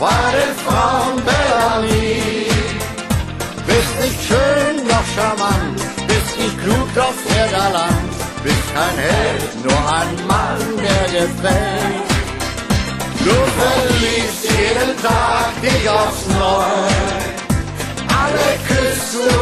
war den Frauen Bellamy. Bist nicht schön, doch charmant, bist nicht klug, doch sehr galant, bist kein Held, nur ein Mann, der gefällt. Du verliebst jeden Tag dich aufs Neue, alle küsst du